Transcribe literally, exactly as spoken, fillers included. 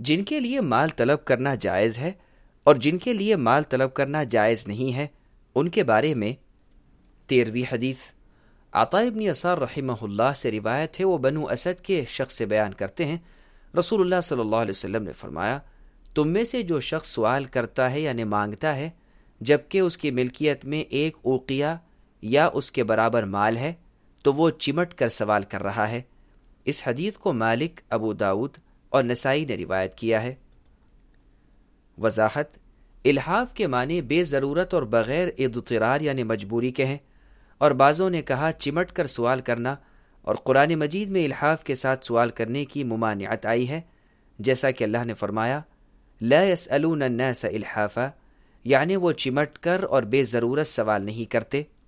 जिनके लिए माल तलब करना जायज़ है और जिनके लिए माल तलब करना जायज़ नहीं है, उनके बारे में तेरहवीं हदीस अता इब्न यसार रहिमहुल्लाह से रिवायत है। वो बनु असद के शख्स से बयान करते हैं, रसूलुल्लाह सल्लल्लाहु अलैहि वसल्लम ने फरमाया, तुम में से जो शख्स सवाल करता है यानी मांगता है जबकि उसकी मिल्कियत में एक उकिया या उसके बराबर माल है, तो वो चिमट कर सवाल कर रहा है। इस हदीस को मालिक, अबू दाऊद और नसाई ने रिवायत किया है। वजाहत, इल्हाफ के माने बेज़रूरत और बग़ैर इद्तिरार यानी मजबूरी के हैं, और बाज़ों ने कहा चिमट कर सवाल करना, और कुरान मजीद में इल्हाफ के साथ सवाल करने की मुमानियत आई है, जैसा कि अल्लाह ने फरमाया, ला यसअलून अन्नास इल्हाफा, यानी वो चिमट कर और बेज़रूरत सवाल नहीं करते।